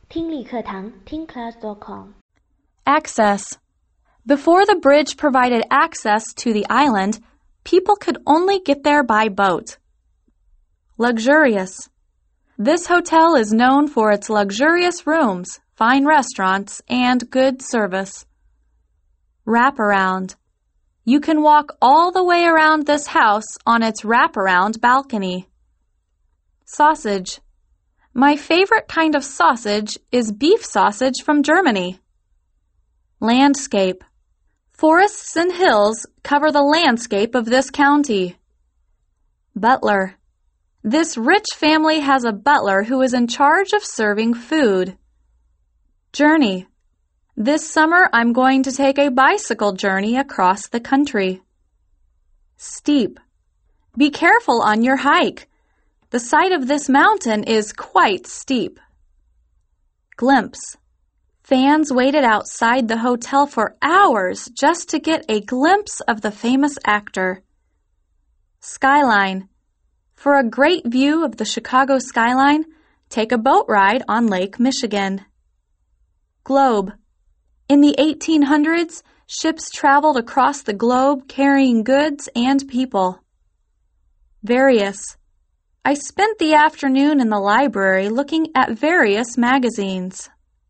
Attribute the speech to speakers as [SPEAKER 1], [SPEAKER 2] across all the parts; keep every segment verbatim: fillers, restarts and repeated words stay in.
[SPEAKER 1] 听力课堂听 class dot com
[SPEAKER 2] Access. Before the bridge provided access to the island, people could only get there by boat. Luxurious. This hotel is known for its luxurious rooms, fine restaurants, and good service. Wraparound. You can walk all the way around this house on its wraparound balcony. Sausage. My favorite kind of sausage is beef sausage from Germany. Landscape. Forests and hills cover the landscape of this county. Butler. This rich family has a butler who is in charge of serving food. Journey. This summer I'm going to take a bicycle journey across the country. Steep. Be careful on your hike. The side of this mountain is quite steep. Glimpse. Fans waited outside the hotel for hours just to get a glimpse of the famous actor. Skyline. For a great view of the Chicago skyline, take a boat ride on Lake Michigan. Globe. In the eighteen hundreds, ships traveled across the globe carrying goods and people. Various. I spent the afternoon in the library looking at various magazines.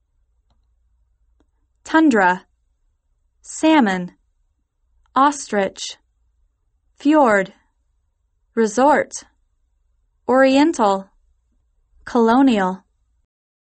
[SPEAKER 2] Tundra. Salmon. Ostrich. Fjord. Resort. Oriental. Colonial.